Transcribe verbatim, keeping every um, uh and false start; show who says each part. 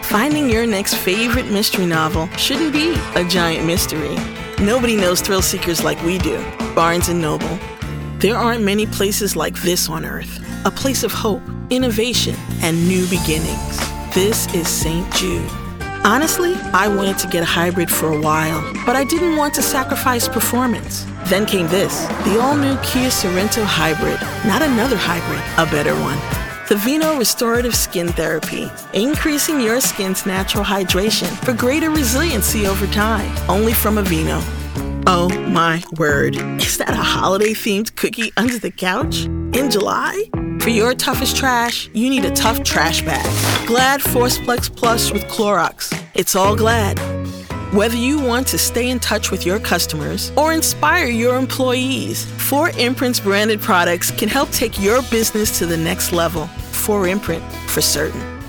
Speaker 1: Finding your next favorite mystery novel shouldn't be a giant mystery. Nobody knows thrill seekers like we do. Barnes and Noble. There aren't many places like this on Earth. A place of hope, innovation, and new beginnings. This is Saint Jude. Honestly, I wanted to get a hybrid for a while, but I didn't want to sacrifice performance. Then came this, the all-new Kia Sorento Hybrid. Not another hybrid, a better one. The Vino Restorative Skin Therapy, increasing your skin's natural hydration for greater resiliency over time. Only from Aveeno. Oh my word. Is that a holiday-themed cookie under the couch? In July? For your toughest trash, you need a tough trash bag. Glad ForcePlex Plus with Clorox. It's all Glad. Whether you want to stay in touch with your customers or inspire your employees, four Imprints branded products can help take your business to the next level. four Imprint, for certain.